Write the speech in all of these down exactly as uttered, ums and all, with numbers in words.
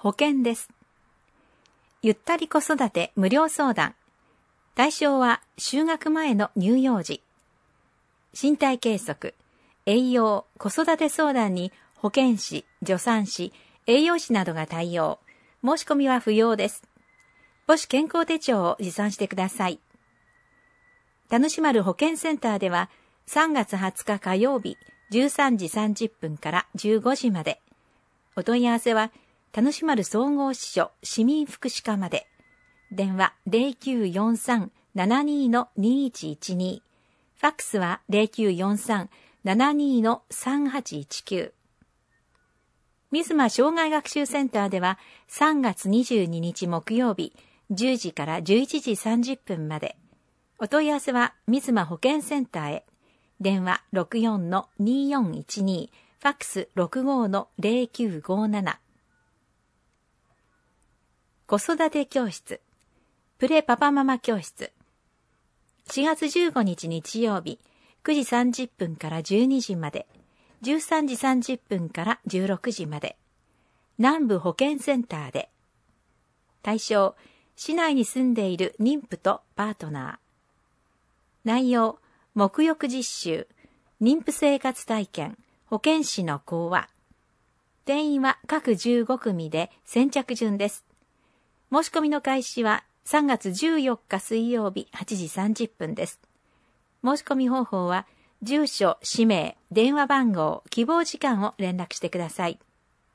保険です。ゆったり子育て無料相談。対象は就学前の乳幼児。身体計測、栄養、子育て相談に保健師、助産師、栄養士などが対応。申し込みは不要です。母子健康手帳を持参してください。田主丸保健センターではさんがつはつか火曜日じゅうさんじさんじゅっぷんからじゅうごじまで。お問い合わせは田主丸総合支所市民福祉課まで。電話 ゼロきゅうよんさん ななに にいちいちに。ファックスは ゼロきゅうよんさん ななに さんはちいちきゅう。水間障害学習センターではさんがつにじゅうににち木曜日じゅうじからじゅういちじさんじゅっぷんまで。お問い合わせは水間保健センターへ。電話 ろくよん によんいちに。ファックス ろくご ゼロきゅうごなな。子育て教室。プレパパママ教室。しがつじゅうごにち日曜日くじさんじゅっぷんからじゅうにじまで。じゅうさんじさんじゅっぷんからじゅうろくじまで。南部保健センターで。対象、市内に住んでいる妊婦とパートナー。内容、沐浴実習、妊婦生活体験、保健師の講話。定員は各じゅうごくみで先着順です。申し込みの開始はさんがつじゅうよっか水曜日はちじさんじゅっぷんです。申し込み方法は、住所、氏名、電話番号、希望時間を連絡してください。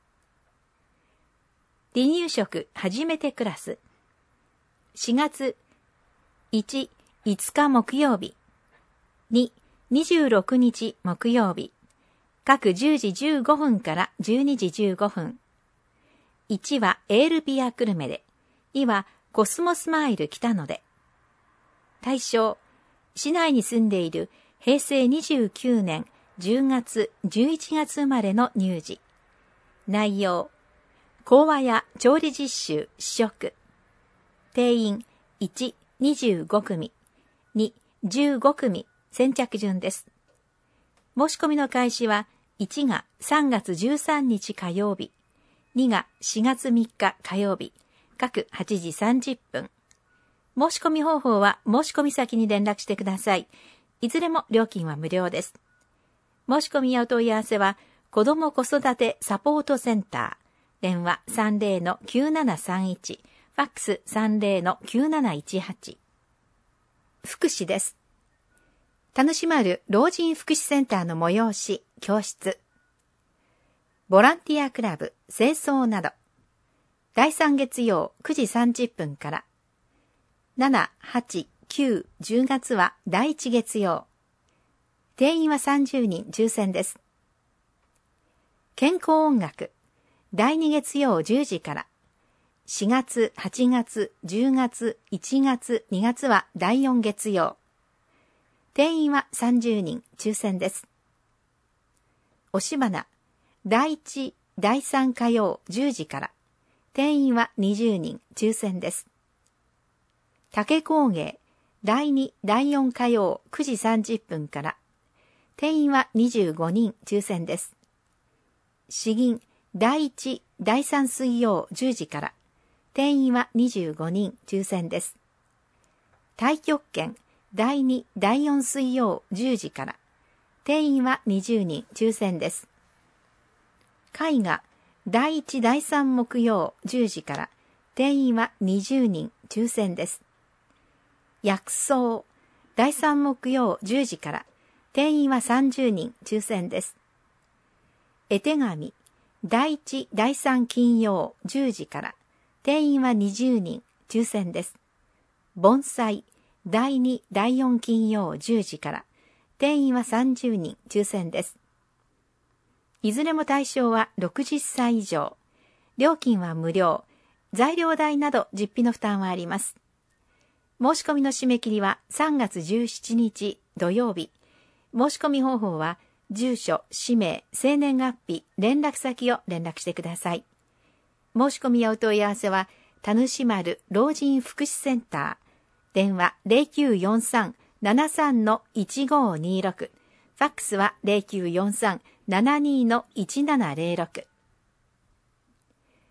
離乳食初めてクラス。しがついち、いつか木曜日。に、にじゅうろくにち木曜日。各じゅうじじゅうごふんからじゅうにじじゅうごふん。いちはエールピア久留米で。にはコスモスマイル北野で。対象、市内に住んでいるへいせいにじゅうきゅうねんじゅうがつ、じゅういちがつ生まれの乳児。内容、講話や調理実習、試食。定員いち、にじゅうごくみ。に、じゅうごくみ、先着順です。申し込みの開始は、いちがさんがつじゅうさんにち火曜日。にがしがつみっか火曜日。各はちじさんじゅっぷん。申し込み方法は申し込み先に連絡してください。いずれも料金は無料です。申し込みやお問い合わせは、子ども子育てサポートセンター。電話 さんぜろのきゅうななさんいち。ファックス さんぜろのきゅうなないちはち。福祉です。田主丸老人福祉センターの催し、教室。ボランティアクラブ、清掃など。だいさん月曜くじさんじゅっぷんから。しち、はち、きゅう、じゅうがつはだいいち月曜。定員はさんじゅうにん抽選です。健康音楽。だいに月曜じゅうじから。しがつ、はちがつ、じゅうがつ、いちがつ、にがつはだいよん月曜。定員はさんじゅうにん抽選です。押し花。だいいち、だいさん火曜じゅうじから。定員はにじゅうにん抽選です。竹工芸。だいに、だいよん火曜くじさんじゅっぷんから。定員はにじゅうごにん抽選です。詩吟。だいいち、だいさん水曜じゅうじから。定員はにじゅうごにん抽選です。太極拳。だいに、だいよん水曜じゅうじから。定員はにじゅうにん抽選です。絵画。だいいち、だいさん木曜じゅうじから。定員はにじゅうにん抽選です。薬草。だいさん木曜じゅうじから。定員はさんじゅうにん抽選です。絵手紙。だいいち、だいさん金曜じゅうじから。定員はにじゅうにん抽選です。盆栽。だいに、だいよん金曜じゅうじから。定員はさんじゅうにん抽選です。いずれも対象はろくじゅっさい以上。料金は無料。材料代など実費の負担はあります。申し込みの締め切りはさんがつじゅうしちにち土曜日。申し込み方法は、住所、氏名、生年月日、連絡先を連絡してください。申し込みやお問い合わせは、田主丸老人福祉センター。電話 ゼロきゅうよんさん ななさん いちごにろく。ファックスは ゼロきゅうよんさん ななに いちななゼロろく。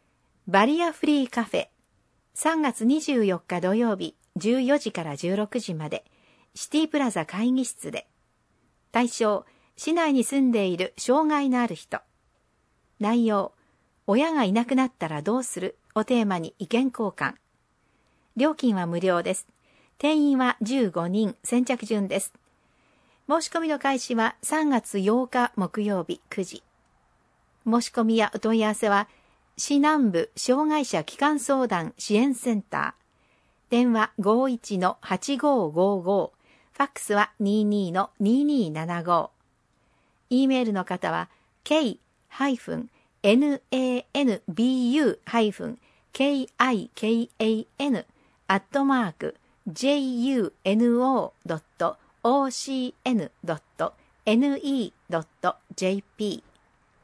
バリアフリーカフェ、さんがつにじゅうよっか土曜日じゅうよじからじゅうろくじまで、シティプラザ会議室で。対象、市内に住んでいる障害のある人。内容、親がいなくなったらどうするをテーマに意見交換。料金は無料です。定員はじゅうごにん、先着順です。申し込みの開始はさんがつようか木曜日くじ。申し込みやお問い合わせは、市南部障害者機関相談支援センター。電話 ごいちのはちごーごーごー。ファックスは にじゅうにのにじゅうにななご。E メールの方は ケーナンブイケーアイケーエーエヌ アットマーク ジェイユーエヌオードットオーシーエヌドットエヌイードットジェーピー。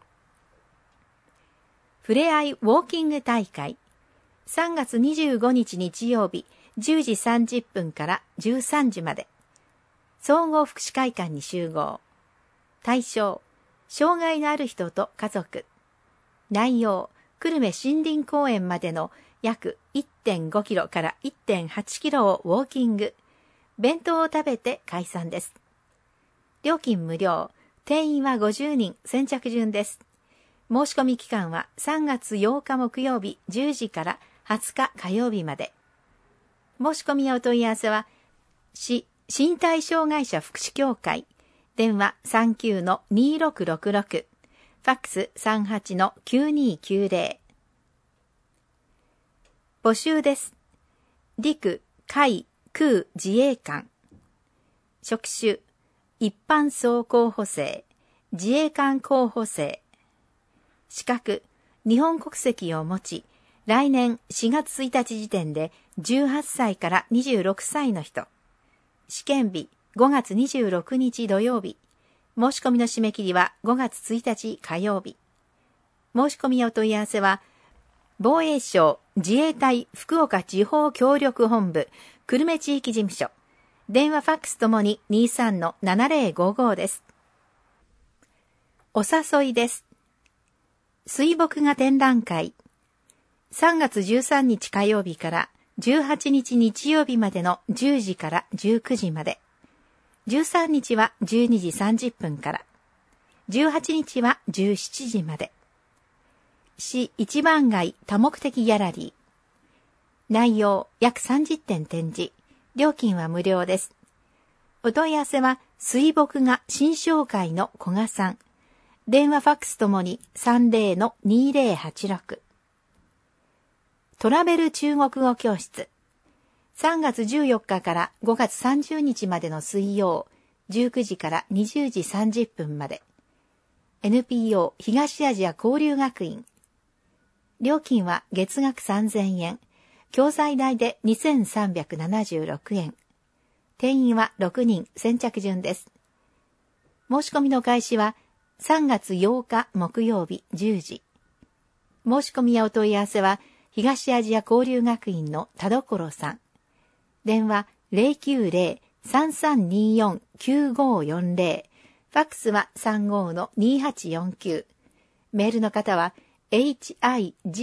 ふれあいウォーキング大会。さんがつにじゅうごにち日曜日じゅうじさんじゅっぷんからじゅうさんじまで。総合福祉会館に集合。対象、障害のある人と家族。内容、久留米森林公園までの約 いってんごキロから いってんはちキロをウォーキング。弁当を食べて解散です。料金無料。定員はごじゅうにん、先着順です。申し込み期間はさんがつようか木曜日じゅうじからはつか火曜日まで。申し込みやお問い合わせは、市身体障害者福祉協会、電話 さんきゅうのにろくろくろく、ファックス さんはちのきゅうにきゅうぜろ。募集です。陸、海、空自衛官。職種、一般総候補生、自衛官候補生。資格、日本国籍を持ち、来年しがつついたち時点でじゅうはっさいからにじゅうろくさいの人。試験日、ごがつにじゅうろくにち土曜日。申し込みの締め切りはごがつついたち火曜日。申し込みやお問い合わせは、防衛省自衛隊福岡地方協力本部久留米地域事務所。電話ファックスともに にじゅうさんのななぜろごご です。お誘いです。水墨画展覧会。さんがつじゅうさんにち火曜日からじゅうはちにち日曜日までのじゅうじからじゅうくじまで。じゅうさんにちはじゅうにじさんじゅっぷんから。じゅうはちにちはじゅうしちじまで。市一番街多目的ギャラリー。内容約さんじゅってん展示。料金は無料です。お問い合わせは水墨画新商会の古賀さん。電話ファックスともに さんぜろのにぜろはちろく。トラベル中国語教室。さんがつじゅうよっかからごがつさんじゅうにちまでの水曜、じゅうくじからにじゅうじさんじゅっぷんまで。エヌピーオー 東アジア交流学院。料金は月額さんぜんえん。教材代でにせんさんびゃくななじゅうろくえん。定員はろくにん、先着順です。申し込みの開始はさんがつようか木曜日じゅうじ。申し込みやお問い合わせは東アジア交流学院の田所さん。電話 ゼロきゅうゼロ さんさんによん きゅうごよんゼロ。ファックスは さんごのにはちよんきゅう。メールの方は ヒグエ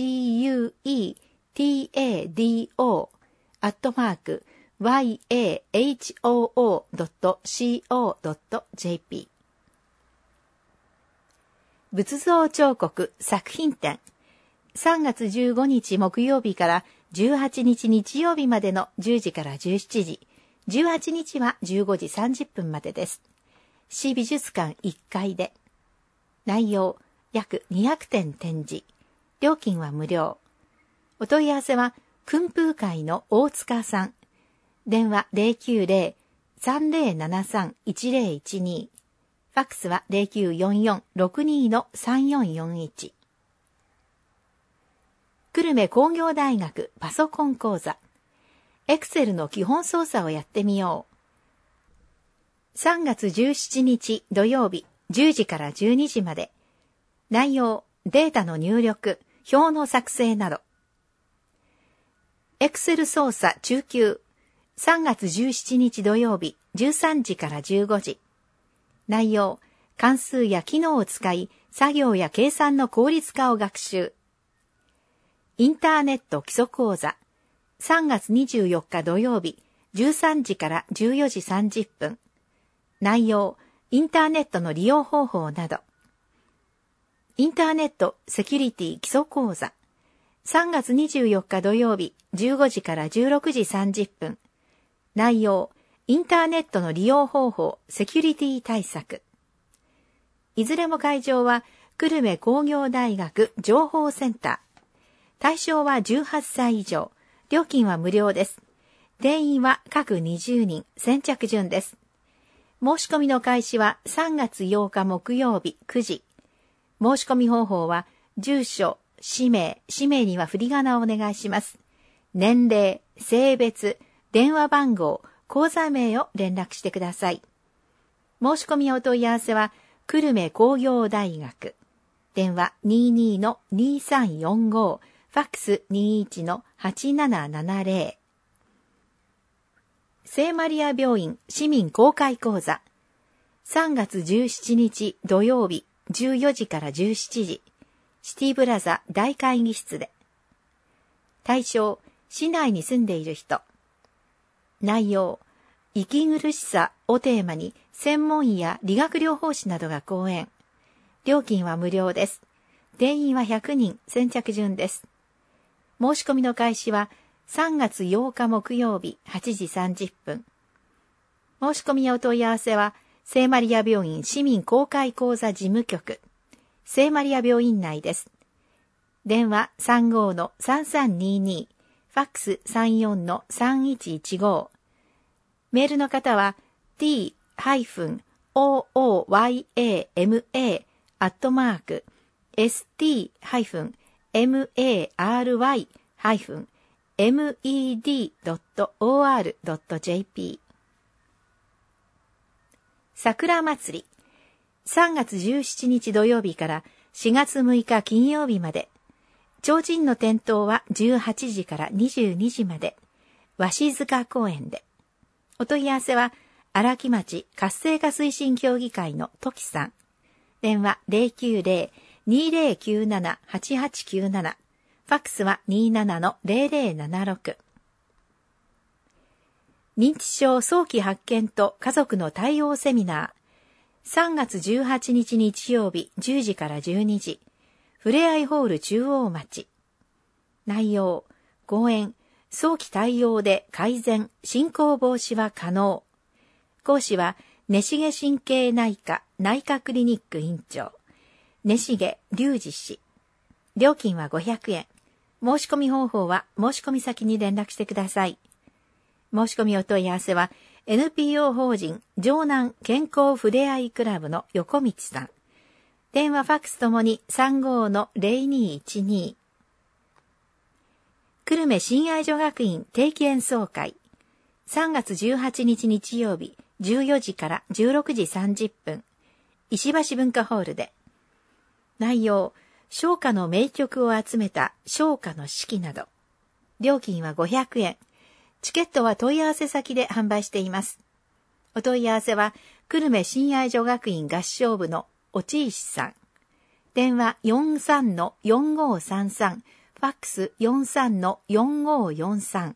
タド アットマーク ワイエーエイチオーオードットシーオードットジェーピー。仏像彫刻作品展。さんがつじゅうごにち木曜日からじゅうはちにち日曜日までのじゅうじからじゅうしちじ。じゅうはちにちはじゅうごじさんじゅっぷんまでです。市美術館いっかいで。内容約にひゃくてん展示。料金は無料。お問い合わせは訓風会の大塚さん。電話 ゼロきゅうゼロ さんぜろななさん いちぜろいちに。ファックスは ゼロきゅうよんよん ろくにのさんよんよんいち。久留米工業大学パソコン講座。エクセルの基本操作をやってみよう。さんがつじゅうしちにち土曜日じゅうじからじゅうにじまで。内容、データの入力、表の作成など。エクセル操作中級。さんがつじゅうしちにち土曜日じゅうさんじからじゅうごじ。内容、関数や機能を使い、作業や計算の効率化を学習。 インターネット基礎講座。さんがつにじゅうよっか土曜日、じゅうさんじからじゅうよじさんじゅっぷん。内容、インターネットの利用方法など。インターネットセキュリティ基礎講座。さんがつにじゅうよっか土曜日、じゅうごじからじゅうろくじさんじゅっぷん。内容、インターネットの利用方法、セキュリティ対策。いずれも会場は、久留米工業大学情報センター。対象はじゅうはっさい以上。料金は無料です。定員は各にじゅうにん、先着順です。申し込みの開始はさんがつようか木曜日くじ。申し込み方法は、住所、氏名、氏名には振り仮名をお願いします。年齢、性別、電話番号、口座名を連絡してください。申し込みお問い合わせは、久留米工業大学。電話 にじゅうにのにさんよんご、ファックス にじゅういちのはちななななぜろ。聖マリア病院市民公開講座。さんがつじゅうしちにち土曜日じゅうよじからじゅうしちじ。シティプラザ大会議室で。対象、市内に住んでいる人。内容、息苦しさをテーマに専門医や理学療法士などが講演。料金は無料です。定員はひゃくにん、先着順です。申し込みの開始はさんがつようか木曜日はちじさんじゅっぷん。申し込みやお問い合わせは、聖マリア病院市民公開講座事務局、聖マリア病院内です。電話 さんごのさんさんにに、ファックス さんよんのさんいちいちご。メールの方は ティー オー オー ワイ エー エム エー アットマーク エス ティー エム エー アール ワイ エム イー ディー ドット オー アール ドット ジェーピー。桜祭り。さんがつじゅうしちにち土曜日からしがつむいか金曜日まで。提灯の点灯はじゅうはちじからにじゅうにじまで。鷲塚公園で。お問い合わせは、荒木町活性化推進協議会の時さん。電話 ゼロきゅうゼロ にゼロきゅうなな はちはちきゅうなな。ファックスは にじゅうななのゼロゼロななろく。認知症早期発見と家族の対応セミナー。さんがつじゅうはちにち日曜日じゅうじからじゅうにじ。ふれあいホール中央町。内容、講演、早期対応で改善、進行防止は可能。講師は、根重神経内科内科クリニック院長、根重隆二氏。料金はごひゃくえん。申し込み方法は申し込み先に連絡してください。申し込みお問い合わせは エヌピーオー 法人城南健康ふれあいクラブの横道さん。電話ファックスともに さんごのゼロにいちに。久留米親愛女学院定期演奏会。さんがつじゅうはちにち日曜日じゅうよじからじゅうろくじさんじゅっぷん。石橋文化ホールで。内容、唱歌の名曲を集めた唱歌の式など。料金はごひゃくえん。チケットは問い合わせ先で販売しています。お問い合わせは、久留米親愛女学院合唱部のおちいしさん。電話 よんさんのよんごさんさん、ファックス よんさんのよんごよんさん。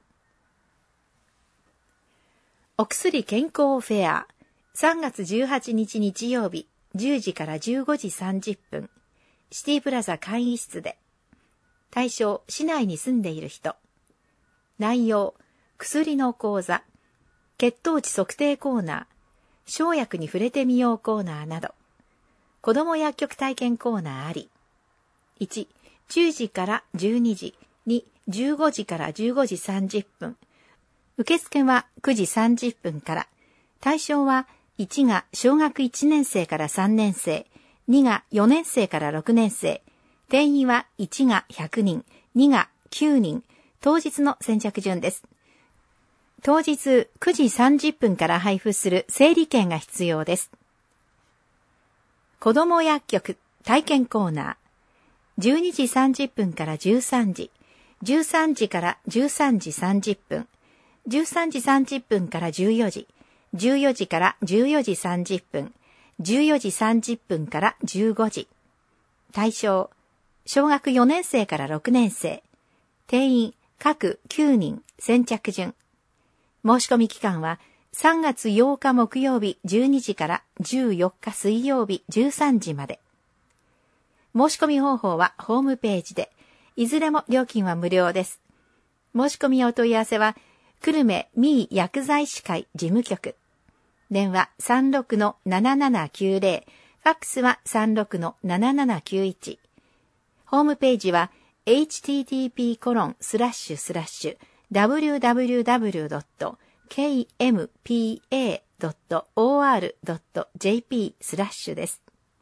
お薬健康フェア。さんがつじゅうはちにち日曜日じゅうじからじゅうごじさんじゅっぷん。シティプラザ会議室で。対象、市内に住んでいる人。内容、薬の講座、血糖値測定コーナー、生薬に触れてみようコーナーなど。子ども薬局体験コーナーあり。いち、じゅうじからじゅうにじ。に、じゅうごじからじゅうごじさんじゅっぷん。受付はくじさんじゅっぷんから。対象はいちが小学いちねんせいからさんねんせい、にがよねんせいからろくねんせい。定員はいちがひゃくにん、にがきゅうにん。当日の先着順です。当日くじさんじゅっぷんから配布する整理券が必要です。子ども薬局体験コーナー。じゅうにじさんじゅっぷんからじゅうさんじ、じゅうさんじからじゅうさんじさんじゅっぷん、じゅうさんじさんじゅっぷんからじゅうよじ、じゅうよじからじゅうよじさんじゅっぷん、じゅうよじさんじゅっぷんからじゅうごじ。対象、小学よねんせいからろくねんせい。 定員各きゅうにん先着順。申し込み期間はさんがつようか木曜日じゅうにじからじゅうよっか水曜日じゅうさんじまで。申し込み方法はホームページで、いずれも料金は無料です。申し込みお問い合わせは、久留米民医薬剤師会事務局。電話 さんろくのななななきゅうぜろ、ファックスは さんろくのななななきゅういち。ホームページは エイチティーティーピーコロンスラッシュスラッシュダブリューダブリューダブリュードットケーエムピーエードットオーアールドットジェーピー スラッシュです。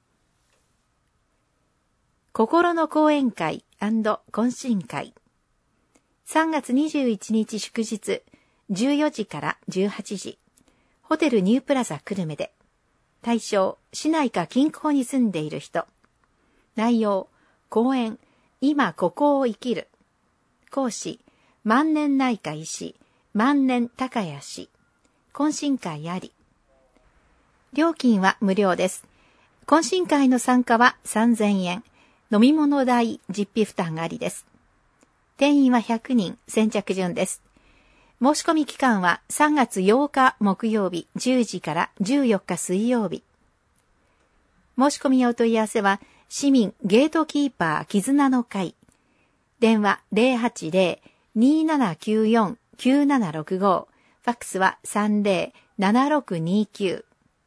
心の講演会&懇親会。さんがつにじゅういちにち祝日、じゅうよじからじゅうはちじ、ホテルニュープラザ久留米で。対象、市内か近郊に住んでいる人。内容、講演、今ここを生きる。講師、万年内科医師、万年高谷氏。懇親会あり。料金は無料です。懇親会の参加はさんぜんえん。飲み物代実費負担ありです。定員はひゃくにん先着順です。申し込み期間はさんがつようか木曜日じゅうじからじゅうよっか水曜日。申し込みお問い合わせは市民ゲートキーパー絆の会。電話 ゼロはちゼロ にーななきゅうよん きゅうななろくご。ファックスは さんぜろ ななろくにきゅう。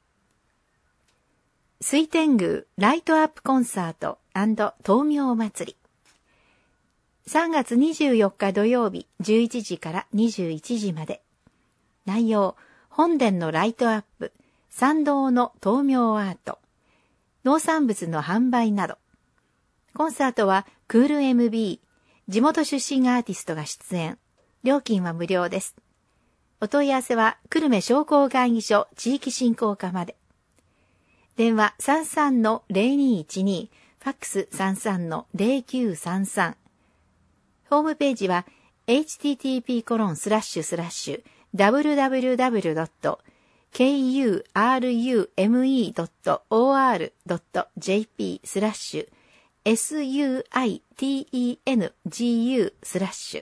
水天宮ライトアップコンサート&灯明祭り。さんがつにじゅうよっか土曜日じゅういちじからにじゅういちじまで。内容、本殿のライトアップ、参道の灯明アート、農産物の販売など。コンサートはクール エムビー、地元出身アーティストが出演。料金は無料です。お問い合わせは久留米商工会議所地域振興課まで。電話 さんさんのゼロにいちに、ファックス さんさんのゼロきゅうさんさん。ホームページは エイチティーティーピーコロンスラッシュスラッシュダブリューダブリューダブリュードットケーユーアールユーエムイードットオーアールドットジェーピー スラッシュエスユーアイティーイーエヌジーユー スラッシュ。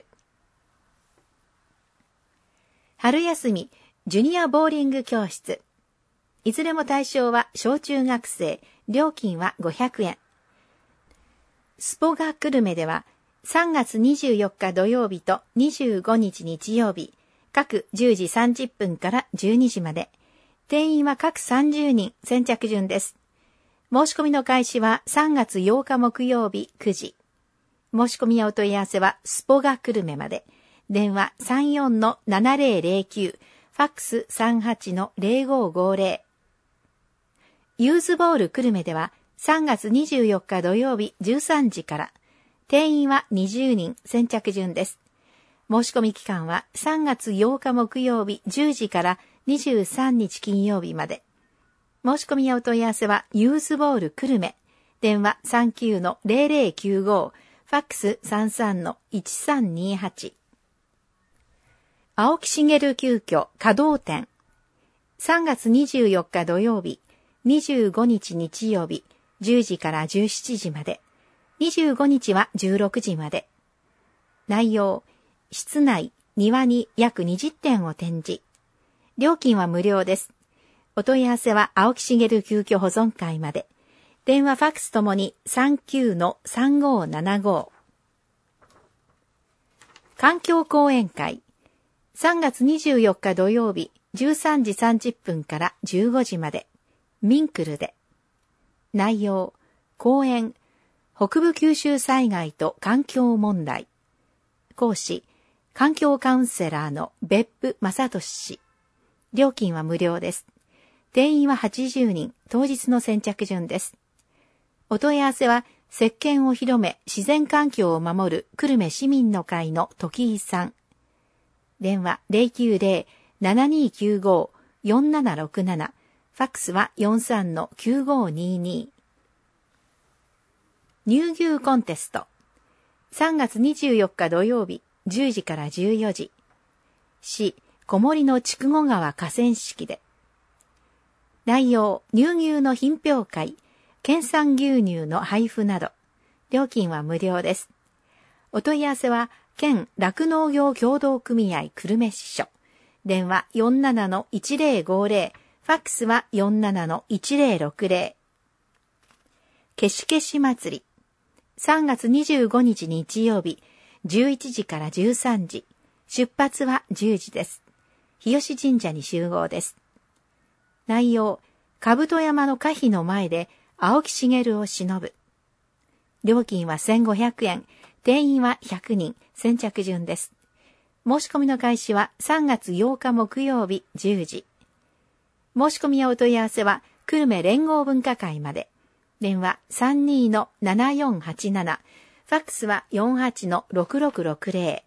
春休みジュニアボーリング教室。いずれも対象は小中学生、料金はごひゃくえん。スポガ久留米ではさんがつにじゅうよっか土曜日とにじゅうごにち日曜日、各じゅうじさんじゅっぷんからじゅうにじまで。定員は各さんじゅうにん先着順です。申し込みの開始はさんがつようか木曜日くじ。申し込みやお問い合わせはスポガ久留米まで。電話 さんよんのななゼロゼロきゅう、ファックス さんはちのゼロごごゼロ。ユーズボール久留米ではさんがつにじゅうよっか土曜日じゅうさんじから。定員はにじゅうにん先着順です。申し込み期間はさんがつようか木曜日じゅうじからにじゅうさんにち金曜日まで。申し込みやお問い合わせはユーズボール久留米。電話 さんきゅうのゼロゼロきゅうご、ファックス さんさんのいちさんにはち。青木茂急遽稼働展。さんがつにじゅうよっか土曜日、にじゅうごにち日曜日、じゅうじからじゅうしちじまで。にじゅうごにちはじゅうろくじまで。内容、室内、庭に約にじゅってんを展示。料金は無料です。お問い合わせは青木茂急遽保存会まで。電話ファックスともに さんきゅうのさんごななご。環境講演会。さんがつにじゅうよっか土曜日じゅうさんじさんじゅっぷんからじゅうごじまで。ミンクルで。内容、講演、北部九州災害と環境問題。講師、環境カウンセラーの別府正俊氏。料金は無料です。定員ははちじゅうにん、当日の先着順です。お問い合わせは、石鹸を広め、自然環境を守る久留米市民の会の時井さん。電話 ゼロきゅうゼロ ななにきゅうご よんななろくなな。ファックスは よんさんのきゅうごにに。乳牛コンテスト。さんがつにじゅうよっか土曜日、じゅうじからじゅうよじ。市小森の筑後川河川敷で。内容、乳牛の品評会、県産牛乳の配布など。料金は無料です。お問い合わせは、 県酪農業協同組合久留米支所。電話 よんななのいちぜろごぜろ。ファックスは よんななのいちぜろろくぜろ。けしけし祭り。さんがつにじゅうごにち日曜日、じゅういちじからじゅうさんじ。出発はじゅうじです。日吉神社に集合です。内容、兜山の歌碑の前で青木茂を偲ぶ。料金はせんごひゃくえん、定員はひゃくにん、先着順です。申し込みの開始はさんがつようか木曜日じゅうじ。申し込みやお問い合わせは久留米連合文化会まで。電話 さんにーのななよんはちなな。ファックスは よんはちのろくろくろくぜ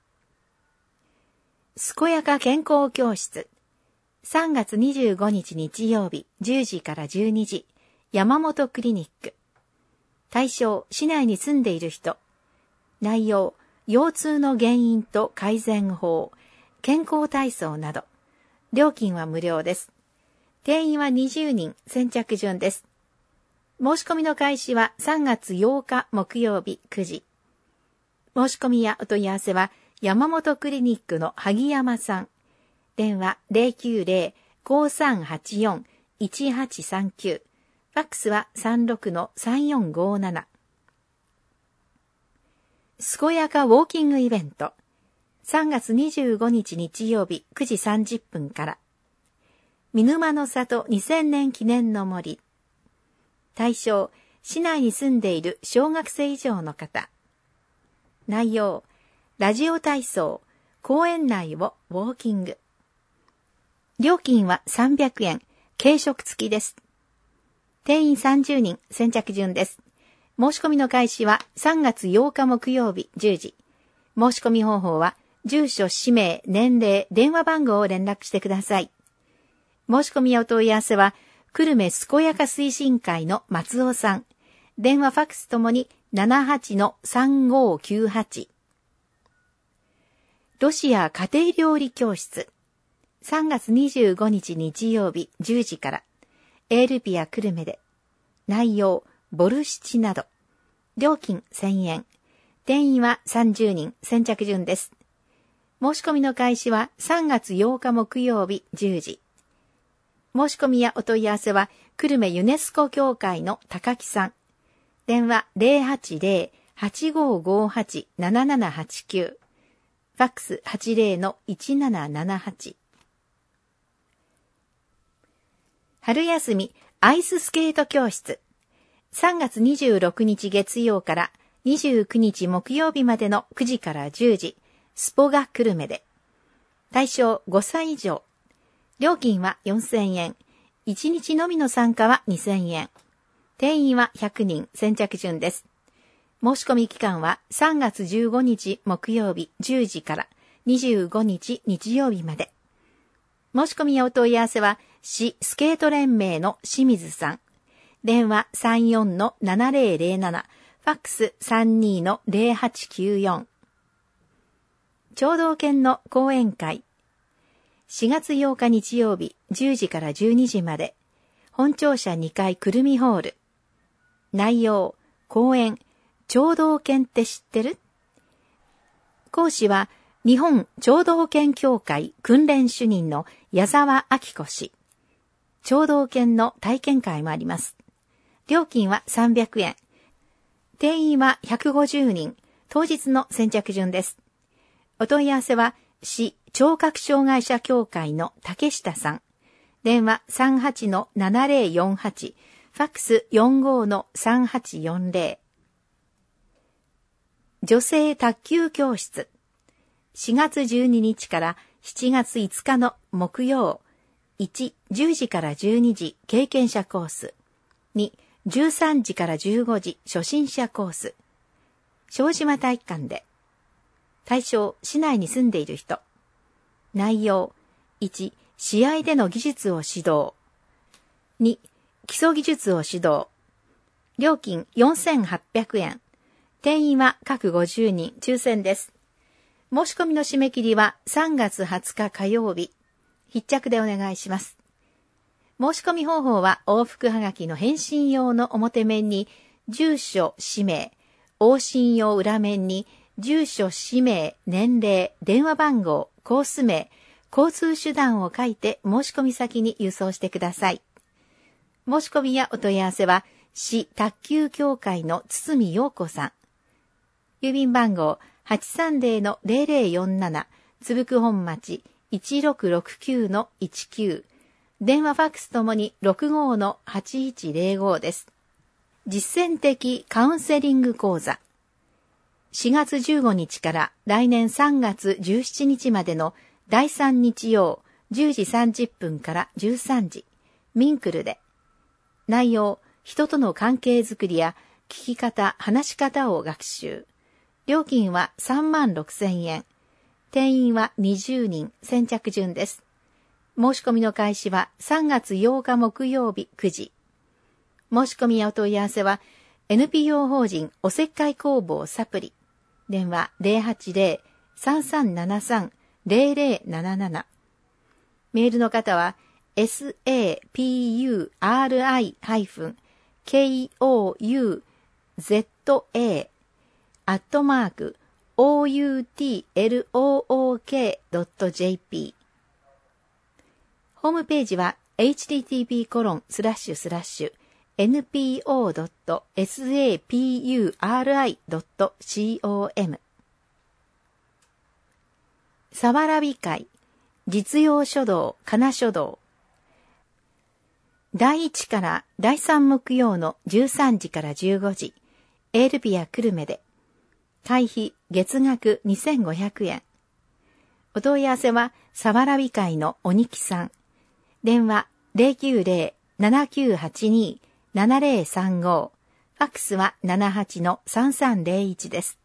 ろ。健やか健康教室。さんがつにじゅうごにち日曜日じゅうじからじゅうにじ。山本クリニック。対象、市内に住んでいる人。内容、腰痛の原因と改善法、健康体操など。料金は無料です。定員はにじゅうにん、先着順です。申し込みの開始はさんがつようか木曜日くじ。申し込みやお問い合わせは山本クリニックの萩山さん。電話 ゼロきゅうゼロ ごさんはちよん いちはちさんきゅう。ファックスは さんろくのさんよんごなな。健やかウォーキングイベント。さんがつにじゅうごにち日曜日くじさんじゅっぷんから。見沼の里にせんねん記念の森。対象、市内に住んでいる小学生以上の方。内容、ラジオ体操、公園内をウォーキング。料金はさんびゃくえん、軽食付きです。定員さんじゅうにん、先着順です。申し込みの開始はさんがつようか木曜日じゅうじ。申し込み方法は、住所、氏名、年齢、電話番号を連絡してください。申し込みやお問い合わせは、久留米健やか推進会の松尾さん。電話ファックスともに ななはちのさんごきゅうはち。ロシア家庭料理教室。さんがつにじゅうごにち日曜日じゅうじから。エールピア久留米で。内容、ボルシチなど。料金せんえん。定員はさんじゅうにん、先着順です。申し込みの開始はさんがつようか木曜日じゅうじ。申し込みやお問い合わせは、久留米ユネスコ協会の高木さん。電話 ゼロはちゼロ はちごごはち ななななはちきゅう。ファックス はちぜろのいちななななはち。春休みアイススケート教室。さんがつにじゅうろくにち月曜からにじゅうくにち木曜日までのくじからじゅうじ。スポガ久留米で。対象ごさい以上。料金はよんせんえん。いちにちのみの参加はにせんえん。定員はひゃくにん、先着順です。申し込み期間はさんがつじゅうごにち木曜日じゅうじからにじゅうごにち日曜日まで。申し込みやお問い合わせは市スケート連盟の清水さん。電話 さんよんのななぜろぜろなな。ファックス さんにのゼロはちきゅうよん。聴導犬の講演会。しがつようか日曜日じゅうじからじゅうにじまで。本庁舎にかいくるみホール。内容、講演、聴導犬って知ってる？講師は日本聴導犬協会訓練主任の矢沢明子氏。聴導犬の体験会もあります。料金はさんびゃくえん。定員はひゃくごじゅうにん。当日の先着順です。お問い合わせは市聴覚障害者協会の竹下さん。電話 さんはちのななぜろよんはち。ファックス よんごのさんはちよんぜろ。女性卓球教室。しがつじゅうににちからしちがついつかの木曜。いち、じゅうじからじゅうにじ経験者コース。に、じゅうさんじからじゅうごじ初心者コース。庄島体育館で。対象、市内に住んでいる人。内容、いち、試合での技術を指導。に、基礎技術を指導。料金よんせんはっぴゃくえん。定員は各ごじゅうにん、抽選です。申し込みの締め切りはさんがつはつか火曜日。必着でお願いします。申し込み方法は往復はがきの返信用の表面に住所、氏名、往診用裏面に住所、氏名、年齢、電話番号、コース名、交通手段を書いて申し込み先に郵送してください。申し込みやお問い合わせは、市卓球協会の堤陽子さん。郵便番号 はちさんぜろのぜろぜろよんなな 津福本町 いちろくろくきゅうのいちきゅう。電話ファックスともに ろくごのはちいちぜろごです。実践的カウンセリング講座。しがつじゅうごにちから来年さんがつじゅうしちにちまでのだいさん日曜じゅうじさんじゅっぷんからじゅうさんじ、ミンクルで。内容、人との関係づくりや聞き方、話し方を学習。料金はさんまんろくせんえん。定員はにじゅうにん、先着順です。申し込みの開始はさんがつようか木曜日くじ。申し込みやお問い合わせは エヌピーオー 法人おせっかい工房サプリ。電話 ゼロはちゼロ さんさんななさん ゼロゼロなななな。メールの方は エスエーピーユーアールアイケーオーユーゼットエー アットマーク オーユーティーエルオーオーケードットジェーピー。ホームページは エイチティーティーピーコロンスラッシュスラッシュエヌピーオードットエスエーピーユーアールアイドットコム。さわらび会実用書道かな書道。だいいちからだいさん木曜のじゅうさんじからじゅうごじ、エールピア久留米で。会費月額にせんごひゃくえん。お問い合わせはさわらび会の鬼木さん。電話 ゼロきゅうゼロ ななきゅうはちに ななゼロさんご。ファックスはななはちのさんさんゼロいちです。